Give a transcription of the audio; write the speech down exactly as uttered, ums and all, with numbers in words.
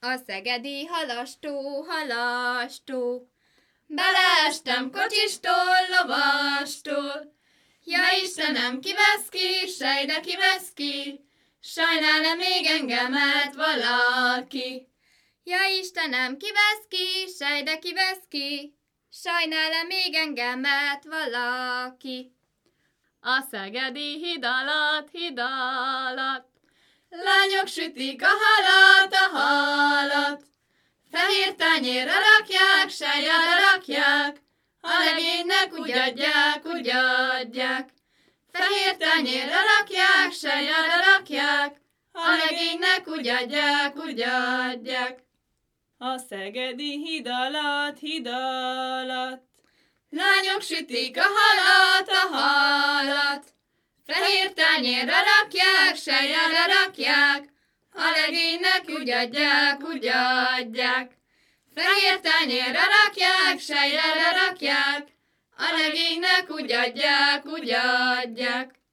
A szegedi halastó, halastó. Beleestem kocsistól, lovastól. Ja Istenem, ki vesz ki, sej, de ki vesz ki? Sajnál-e még engemet valaki? Ja Istenem, ki vesz ki, sej, de ki vesz ki? Sajnál-e még engemet valaki? A szegedi híd alatt, híd alatt, lányok sütik a halat, a halat. Fehér tányérra rakják, sejjel rakják, a legénynek úgy adják, úgy adják. Fehér tányérra rakják, sejjel rakják, a legénynek úgy adják, úgy adják. a szegedi híd alatt, híd alatt, lányok sütik a halat, a halat. Fehér tányérra rakják, sejjel rakják, a legénynek úgy adják, úgy adják. Fehér tányérra rakják, sejjel rakják, a legénynek úgy adják, úgy adják.